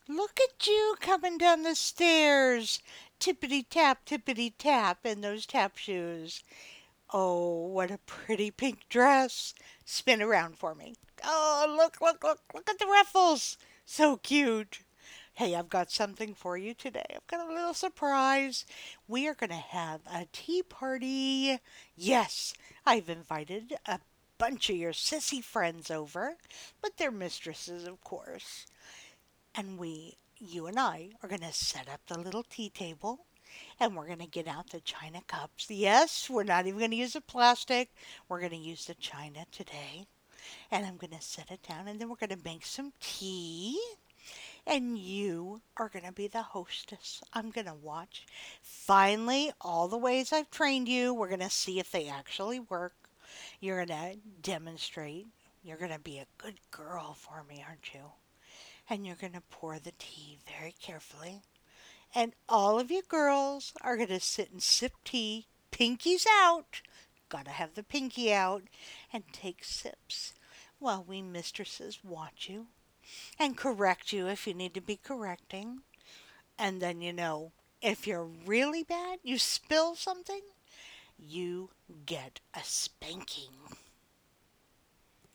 Look at you coming down the stairs. Tippity tap in those tap shoes. Oh, what a pretty pink dress. Spin around for me. Oh, look at the ruffles. So cute. Hey, I've got something for you today. I've got a little surprise. We are going to have a tea party. Yes, I've invited a bunch of your sissy friends over, but they're mistresses, of course. And you and I, are going to set up the little tea table and we're going to get out the china cups. Yes, we're not even going to use the plastic. We're going to use the china today. And I'm going to set it down and then we're going to make some tea. And you are going to be the hostess. I'm going to watch. Finally, all the ways I've trained you, we're going to see if they actually work. You're going to demonstrate. You're going to be a good girl for me, aren't you? And you're going to pour the tea very carefully. And all of you girls are going to sit and sip tea, pinkies out. Gotta have the pinky out, and take sips while we mistresses watch you and correct you if you need to be correcting. And then, if you're really bad, you spill something, you get a spanking.